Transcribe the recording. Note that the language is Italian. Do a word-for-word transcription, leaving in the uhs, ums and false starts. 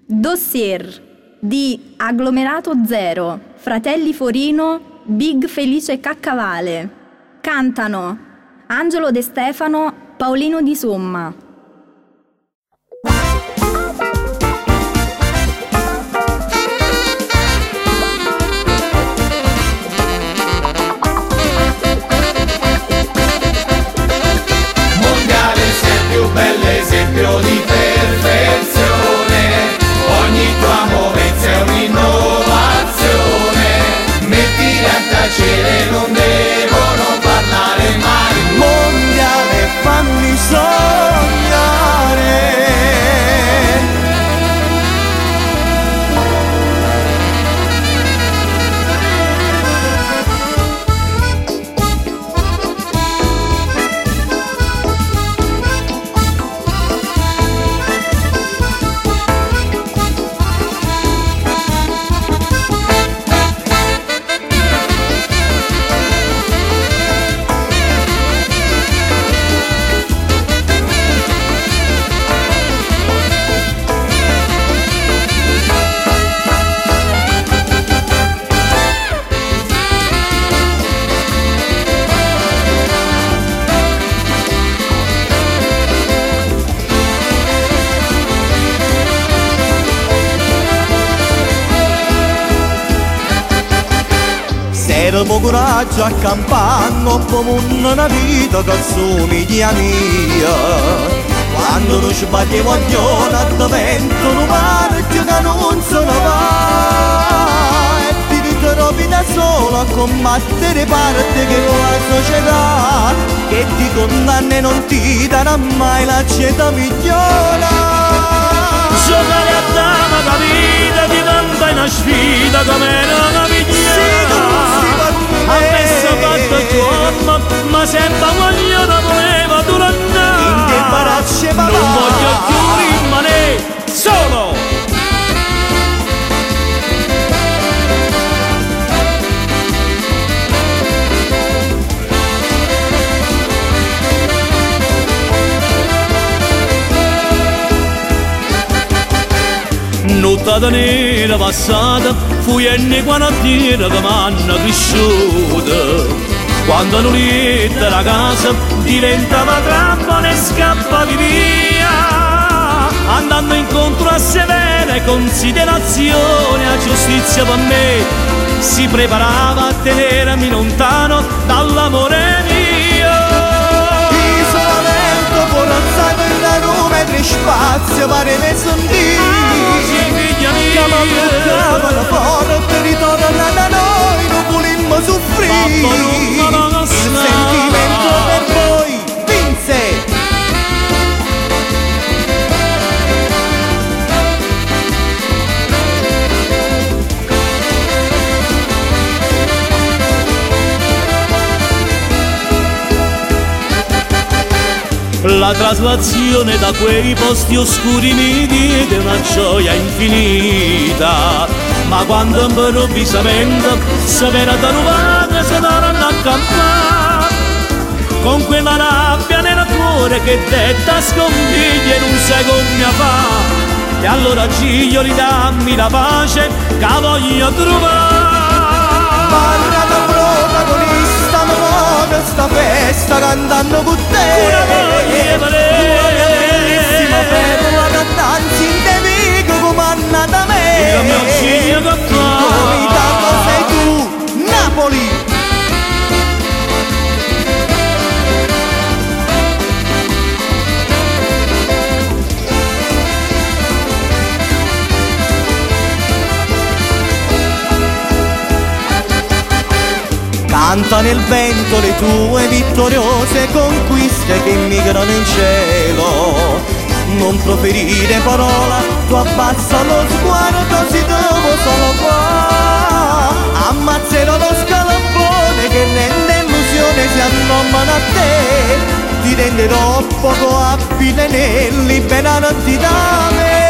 Dossier di Agglomerato Zero, Fratelli Forino, Big Felice Caccavale. Cantano Angelo De Stefano, Paolino Di Somma. Mondiale sei il più bell'esempio di perfezione, ogni tua movenza è un'innovazione, mettili a tacere, non devono parlare mai. Mondiale, fammi sognare. Servo coraggio a campanno come una vita che assomiglia mia. Quando non sbagli guaglione a vento un marchio che non se ne va, e ti ritrovi da solo a combattere parte che con la società che ti condanna e non ti darà mai la città migliore. Giocare a dama la vita diventa una sfida come una vigliera. A me si fatta giorno, ma sempre voglio da voleva durare. In che baracce va? Non voglio più rimanere solo. Nottata nera passata, fui e quarantiera che m'hanno cresciuta. Quando l'unita la casa diventava trappola e scappavi via, andando incontro a severe considerazioni, a giustizia per me si preparava a tenermi lontano dall'amore mio. Isolamento corazzato in la Roma e spazio pare messo un Dio. Chiama bucava la porta, ritorna da noi, non volimmo soffrire. Il sentimento per voi vinse. La traslazione da quei posti oscuri mi diede una gioia infinita, ma quando improvvisamente sapere da rubare si daranno a campare, con quella rabbia nel cuore che detta sconfiglia in un secondo fa, e allora Giglio ridammi la pace che voglio trovare. Parla da protagonista, ma muove sta festa cantando con te. Una voglia bellissima perla da danzi in te vico come Anna da me. Il mio Giglio che fa comitato sei tu, Napoli. Canta nel vento le tue vittoriose conquiste che immigrano in cielo. Non proferire parola, tu abbassa lo sguardo, si devo solo qua. Ammazzerò lo scalabone che rende illusione si annomano a te. Ti renderò poco abile nel liberarti da me.